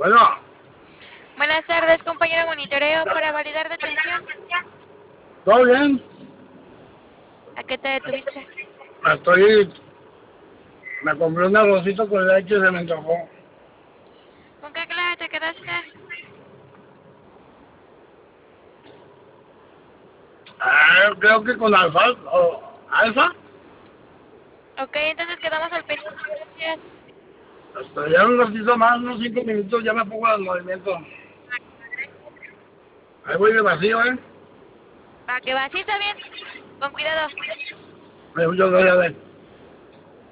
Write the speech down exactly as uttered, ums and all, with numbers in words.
Bueno, Buenas tardes, compañero monitoreo para validar detención. ¿todo bien? ¿A qué te detuviste? Estoy... Me compré un arrocito con leche y se me antojó. ¿Con qué clave te quedaste? Ah, creo que con alfa o alfa. Ok, entonces quedamos al pendiente. Gracias. Hasta ya un ratito más, unos cinco minutos, ya me pongo al movimiento. Ahí voy de vacío, ¿eh? ¿Para que va? Sí, está bien. Con cuidado. Me muchas gracias.